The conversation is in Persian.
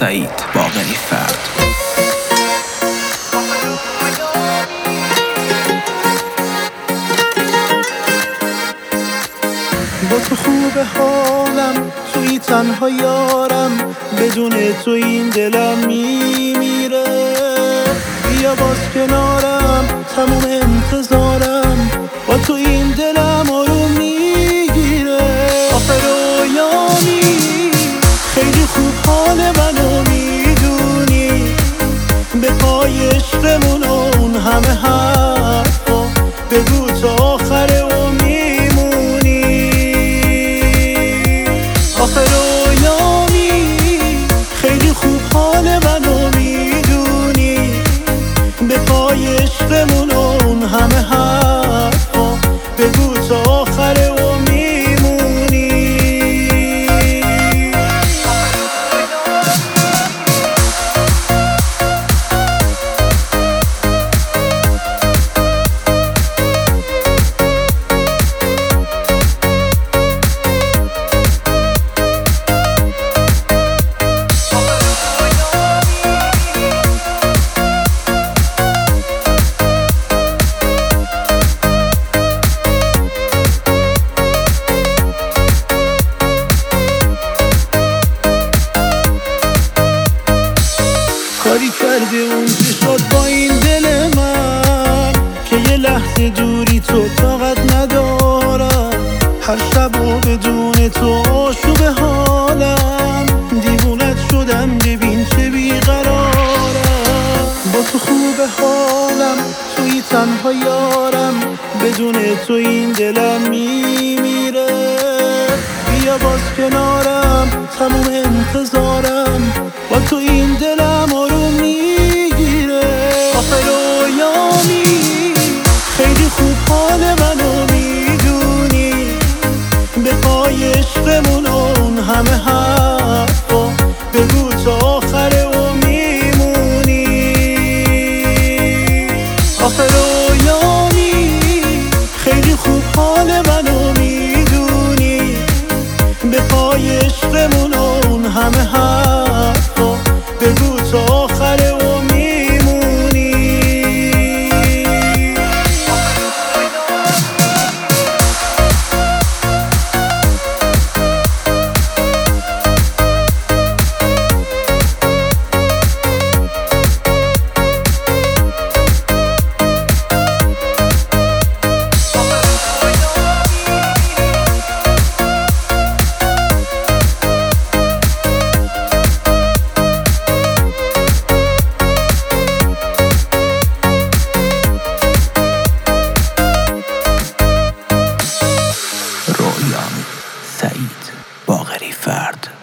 سعید باقری فرد. با تو خوب حالم، توی تنها یارم، بدون تو این دلم میمیره. بیا باز کنارم، تموم انتظارم، با تو این دلم آروم میگیره. آخه رویانی خیلی خوب حال منو میدونی، به پای عشقمون اون همه حرفا بگو تا آخر و میمونی. آخه رویانی خیلی خوب حال منو میدونی، به پای عشقمون اون همه حرفا بگو تا آخر و میمونی. کاری کرده اون که شد با این دل من، که یه لحظه دوری تو طاقت ندارم. هر شب و بدون تو آشوب حالم، دیوونت شدم ببین چه بیقرارم. با تو خوب حالم، توی تنها یارم، بدون تو این دلم میمیره. بیا باز کنارم، تموم انتظارم، با تو این دلم آروم میگیره. آخه رویانی خیلی خوب حال منو میدونی، به پای عشقمون اون همه حرفا بگو تا آخر و میمونی. آخه رویانی خیلی خوب حال منو میدونی، به پای عشقمون اون همه حرفا بگو تا آخر و میمونی. سعید باقری فرد.